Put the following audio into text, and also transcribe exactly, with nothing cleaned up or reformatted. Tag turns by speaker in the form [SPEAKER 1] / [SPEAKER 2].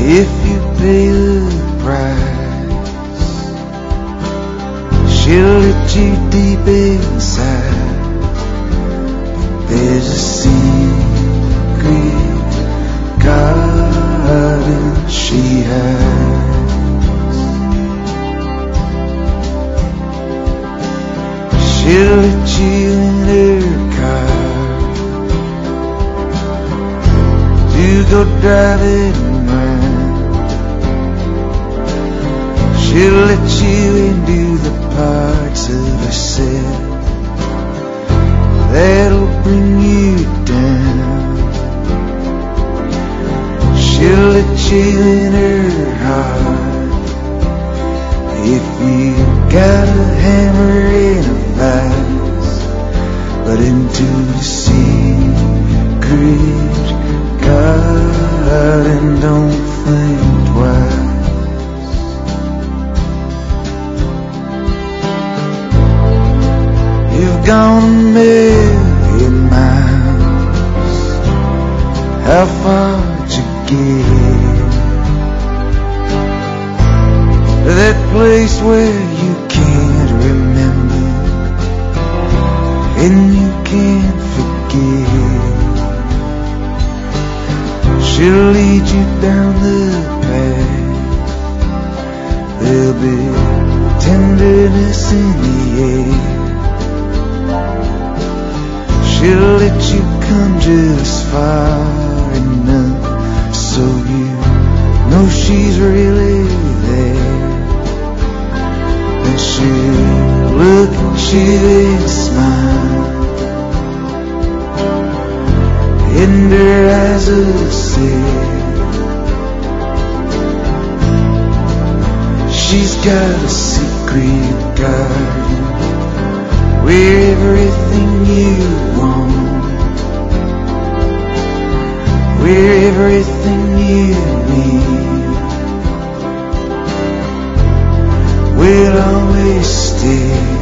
[SPEAKER 1] If you pay the price, she'll hit you deep inside. There's a secret garden she has. She'll hit you in her car to go driving around. She'll let you into the parts of herself that'll bring you down. She'll let you in her heart. If you got a hammer and a vise, but into the secret garden, don't think twice. You've gone a million miles. How far'd you get? That place where you can't remember and you can't forget. She'll lead you down the path. There'll be tenderness in the air. She'll let you come just far enough so you know she's really there. And she'll look at you and smile, and her eyes will say she's got a secret garden where everything you want, where everything you need will always stay.